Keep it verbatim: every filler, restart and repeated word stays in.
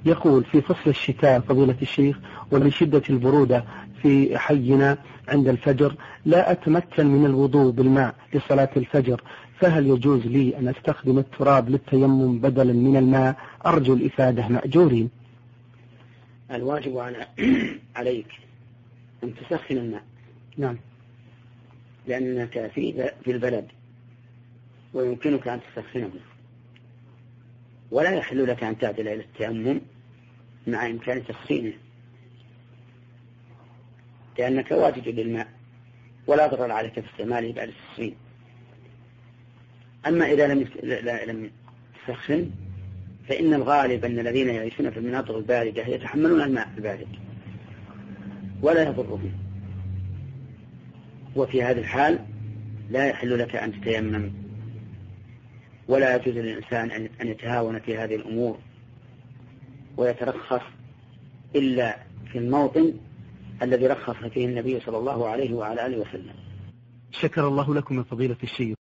يقول في فصل الشتاء فضيلة الشيخ ولشدة البرودة في حينا عند الفجر لا أتمكن من الوضوء بالماء لصلاة الفجر، فهل يجوز لي أن أستخدم التراب للتيمم بدلا من الماء؟ أرجو الإفادة مأجورين. الواجب عليك أن تسخن الماء. نعم. لأنك في في البلد ويمكنك أن تسخنه، ولا يحل لك أن تعدل إلى التيمم مع إمكان تسخينه، لأنك واجد للماء ولا ضرر عليك في استعماله بعد التسخين. أما إذا لم لم تسخن فإن الغالب أن الذين يعيشون في المناطق الباردة يتحملون الماء البارد ولا يضرهم، وفي هذا الحال لا يحل لك أن تتيمم، ولا يجوز للإنسان أن يتهاون في هذه الأمور ويترخص إلا في الموطن الذي رخص فيه النبي صلى الله عليه وعلى آله وسلم. شكر الله لكم من فضيلة الشيخ.